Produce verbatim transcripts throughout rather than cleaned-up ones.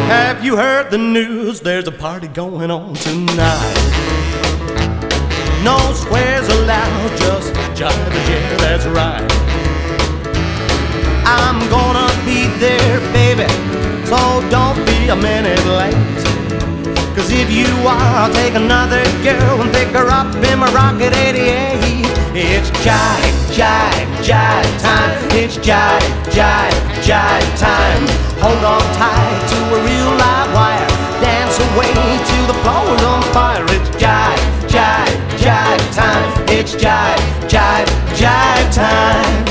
Have you heard the news? There's a party going on tonight. No swears allowed, just jive, yeah, that's right. I'm gonna be there, baby, so don't be a minute late. Cause if you are, I'll take another girl and pick her up in my Rocket eighty-eight. It's jive, jive, jive time. It's jive, jive, jive time. Hold on tight to a real live wire. Dance away till the floor is on fire. It's jive, jive, jive time. It's jive, jive, jive time.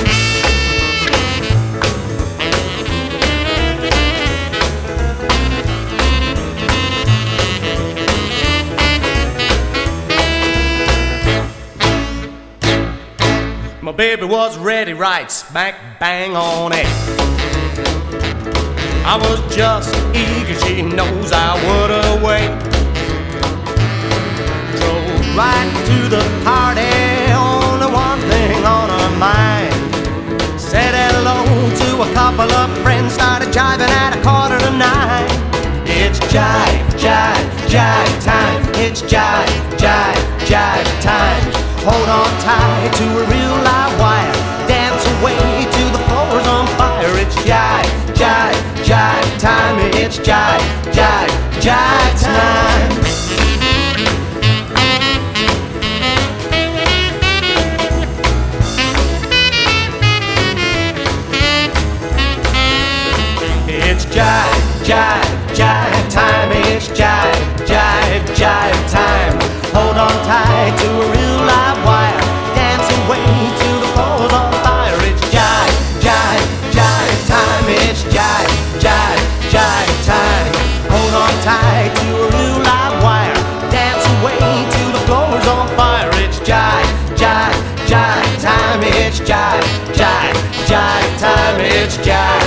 My baby was ready right smack bang on it. I was just eager, she knows I would've wait. Drove right to the party, only one thing on her mind. Said hello to a couple of friends, started jiving at a quarter to nine. It's jive, jive, jive time. It's jive, jive, jive time. Hold on tight to a real live wire. Dance away till the floor's on fire. It's jive, jive, jive time. It's jive, jive, jive time. It's jive, jive, jive time. It's jive, jive, jive time. Hold on tight to a real live wire. Dance away till the floor's on fire. It's jive, jive, jive time. It's jive, jive, jive time. Hold on tight to a real live wire. Dance away till the floor's on fire. It's jive, jive, jive time. It's jive, jive, jive time. It's jive.